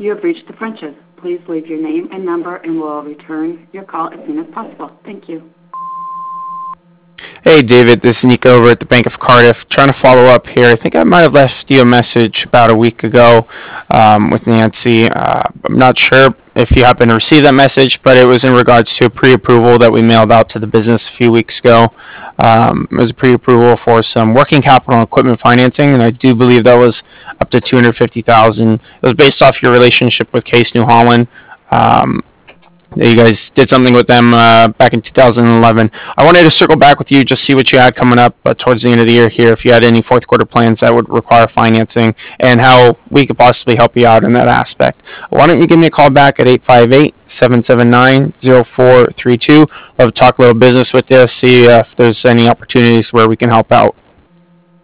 You have reached the Frenches. Please leave your name and number, and we'll return your call as soon as possible. Thank you. Hey David, this is Nico over at the Bank of Cardiff. Trying to follow up here. I think I might have left you a message about a week ago with Nancy. I'm not sure if you happen to receive that message, but it was in regards to a pre-approval that we mailed out to the business a few weeks ago. It was a pre-approval for some working capital and equipment financing, and I do believe that was up to $250,000. It was based off your relationship with Case New Holland. You guys did something with them back in 2011. I wanted to circle back with you, just see what you had coming up towards the end of the year here, if you had any fourth quarter plans that would require financing, and how we could possibly help you out in that aspect. Why don't you give me a call back at 858-779-0432. Love to talk a little business with you, see if there's any opportunities where we can help out.